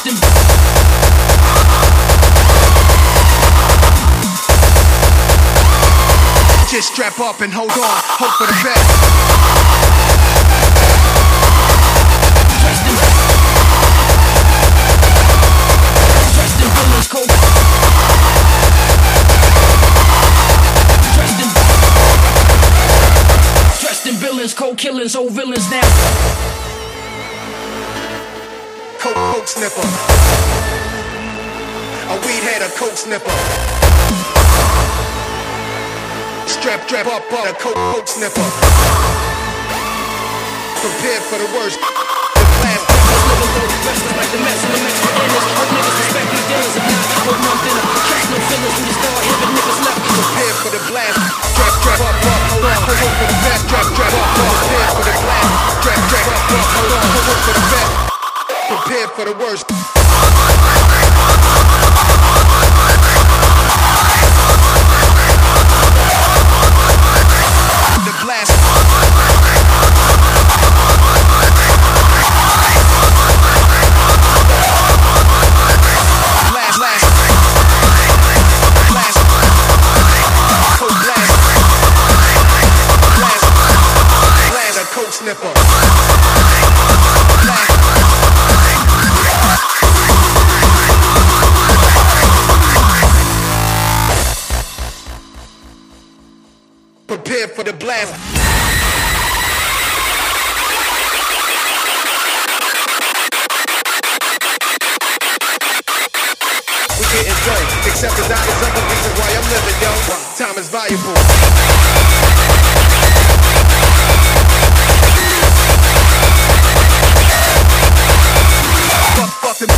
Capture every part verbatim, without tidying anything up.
dressed in. Just strap up and hold on, hope for the best. Dressed in. Dressed in villains cold. Dressed in. Dressed in villains, cold killings, old villains now. Coke, coke sniffer. A weed head, a coke sniffer. Strap, strap up, up, a coke, coke sniffer. Prepared for the worst. The blast. Wrestling like the mess in the mix for illness. Hope niggas respect me days and not hold nothing up. Trust no feelings when you start having niggas left. Prepared for the blast. Strap, strap up, up, hold on, hold on for the best. Strap, strap up, up, prepared for the blast. Strap, strap up, up, hold on, hold on for the best. Prepared for the worst. The blast. Blast, blast. Blast. Coke blast. Blast. Blast. A coke sniffer. Blast. Prepare for the blast. We getting dope, except the dollars are the reason why I'm living, yo. Time is valuable. Fuck, fuck the.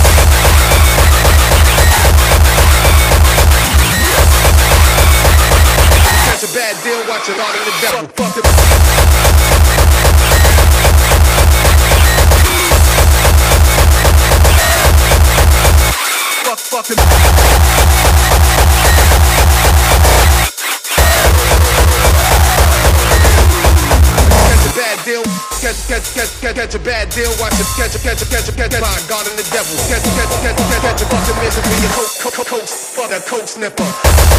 Catch a bad deal, watch it all in the devil. Fuck, fuck the. Fuck, fuck the. Catch a bad deal, catch, catch, catch, catch, catch a bad deal, watch it, catch a, catch a, catch a, catch a, my God and the devil. Catch, catch, catch, catch, catch a fucking misery, a coke, coke, coke, coke, fuck a coke sniffer.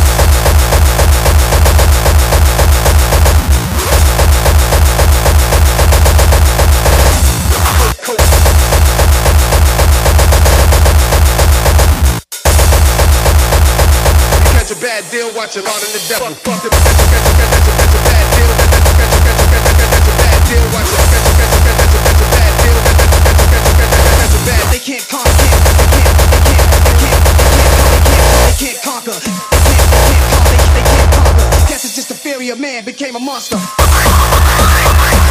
Catch a bad deal, watch it all in the devil. Fuck the. Catch a, catch a, catch a, catch a bad deal, catch a, catch a, catch a, catch a, catch a bad deal, watch it, catch a, catch a, catch a, catch a, catch a bad deal, catch a, catch a, catch a, catch a, catch a bad. They can't conquer, they can't, they can't, they can't, they can't, they can't conquer, they can't, they can't conquer, they can't conquer. Guess it's just the theory of man became a monster.